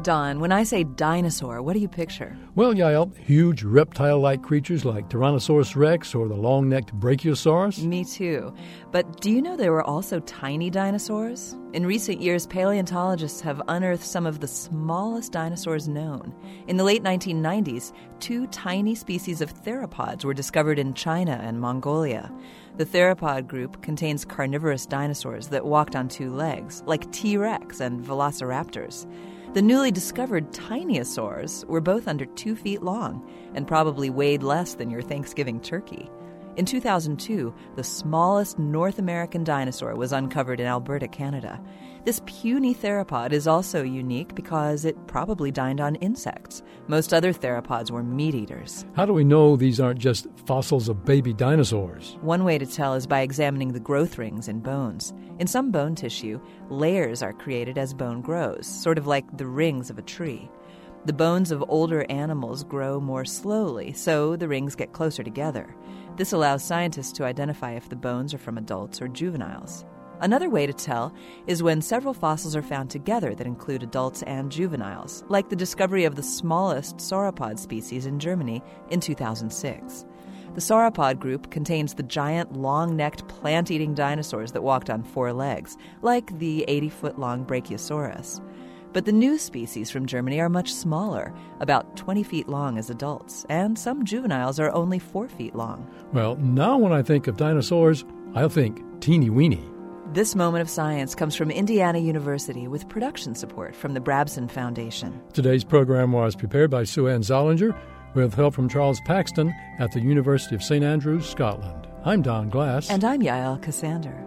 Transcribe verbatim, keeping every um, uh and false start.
Don, when I say dinosaur, what do you picture? Well, Yael, huge reptile-like creatures like Tyrannosaurus rex or the long-necked Brachiosaurus. Me too. But do you know there were also tiny dinosaurs? In recent years, paleontologists have unearthed some of the smallest dinosaurs known. In the late nineteen nineties, two tiny species of theropods were discovered in China and Mongolia. The theropod group contains carnivorous dinosaurs that walked on two legs, like T-Rex and velociraptors. The newly discovered tiniosaurs were both under two feet long and probably weighed less than your Thanksgiving turkey. In two thousand two, the smallest North American dinosaur was uncovered in Alberta, Canada. This puny theropod is also unique because it probably dined on insects. Most other theropods were meat-eaters. How do we know these aren't just fossils of baby dinosaurs? One way to tell is by examining the growth rings in bones. In some bone tissue, layers are created as bone grows, sort of like the rings of a tree. The bones of older animals grow more slowly, so the rings get closer together. This allows scientists to identify if the bones are from adults or juveniles. Another way to tell is when several fossils are found together that include adults and juveniles, like the discovery of the smallest sauropod species in Germany in two thousand six. The sauropod group contains the giant, long-necked, plant-eating dinosaurs that walked on four legs, like the eighty-foot-long Brachiosaurus. But the new species from Germany are much smaller, about twenty feet long as adults, and some juveniles are only four feet long. Well, now when I think of dinosaurs, I'll think teeny-weeny. This Moment of Science comes from Indiana University with production support from the Brabson Foundation. Today's program was prepared by Sue Ann Zollinger with help from Charles Paxton at the University of Saint Andrews, Scotland. I'm Don Glass. And I'm Yael Cassander.